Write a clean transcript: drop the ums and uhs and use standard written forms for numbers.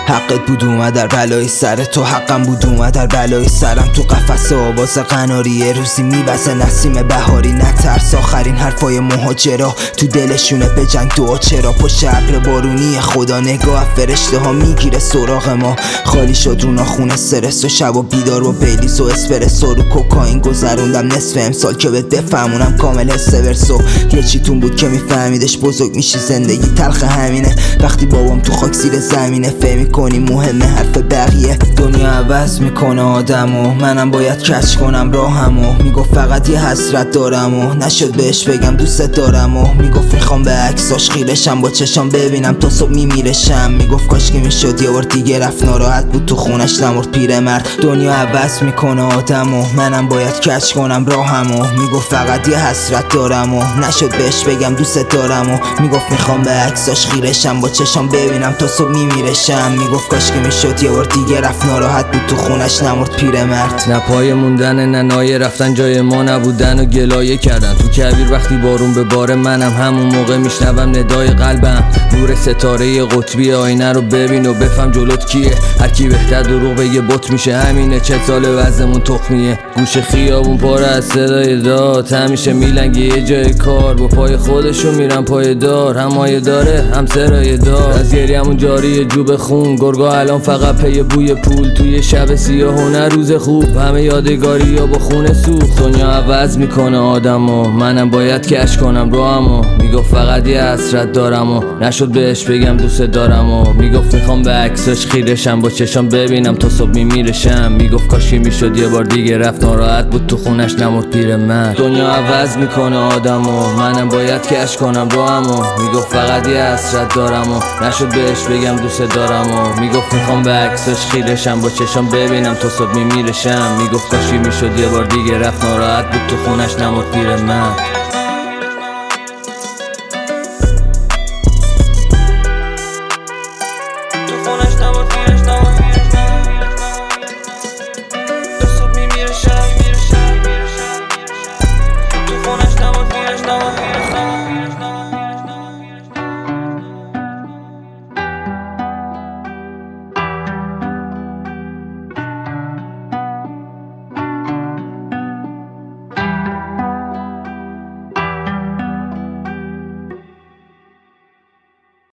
حقت بود اومد در بلای سر تو، حقم بود اومد در بلای سرم. تو قفس آواز قناری روزی میبسه نسیم بهاری. نترس آخرین حرفای مهاجرا تو دلشونه به جنگ دعا چرا. پشت ابر بارونی خدا نگاه فرشته ها میگیره سراغ ما. خالی شد رو ناخون استرس و شب و بیدار و بیلیز و اسپرسو رو کوکائین گذروندم نصف امسال که بهت بفهمونم کامل حس ورسو. یه چیتون بود که میفهمیدش بزرگ میشی زندگی تلخ همینه. وقتی بابام تو خاک زیر زمینه فهم میکنی مهمه حرف بقیه. دنیا عوض میکنه آدمو، منم باید کش کنم راهمو. میگفت فقط یه حسرت دارم و نشد بهش بگم دوست دارم و میگفت میخوام به عکساش خیرشم با چشام ببینم تا صبح میمیرشم. میگفت کاش که میشد یه بار دیگه رفت، ناراحت بود تو خونش نمرد پیرمرد. دنیا عوض میکنه آدمو، منم باید کش کنم راهمو. میگفت فقط یه حسرت دارم و نشد بهش بگم دوست دارم و میگفت میخوام به عکساش خیرشم با چشام ببینم تا صبح میمیرشم. میگفت کاش که میشد یه بار دیگه رفت، ناراحت بود تو خونش نمرد پیرمرد. نه پای موندن نه نایه رفتن، جای ما نبودن و گلایه کردن. تو کبیر وقتی بارون به بار منم همون موقع میشنوم ندای قلبم. نور ستاره قطبی آینه رو ببین و بفهم جلوت کیه. هر کی بهتر دروغ بگه بت میشه همینه. 40 سال وضعمون تخمیه، گوش خیابون پاره از صدای داد. همیشه میلنگه یه جای کار، با پای خودشون میرن پای دار. همایه داره هم سرایه دار، از گریه‌مون جاری جوب خون. گرگا الان فقط پی بوی پول، توی شب سیاه و نه روز خوب. همه یادگاری یا با خونه سوخت. دنیا عوض میکنه آدمو، منم باید کش کنم راهمو. میگفت فقط یه حسرت دارم و نشد بهش بگم دوست دارم و میگفت میخوام به عکساش خیرشم با چشام ببینم تا صبح میمیرشم. میگفت کاشکی میشد یه بار دیگه رفت، ناراحت بود تو خونش نمرد پیرمرد. دنیا عوض میکنه آدمو، منم باید کش کنم راهمو. میگفت فقط یه حسرت دارم و نشد بهش بگم دوست دارم و میگفت میخوام به عکساش خیرشم با چشام ببینم تا صبح میمیرشم. میگفت کاشکی میشد یه بار دیگه رفت، ناراحت بود تو خونش نمرد پیرمرد.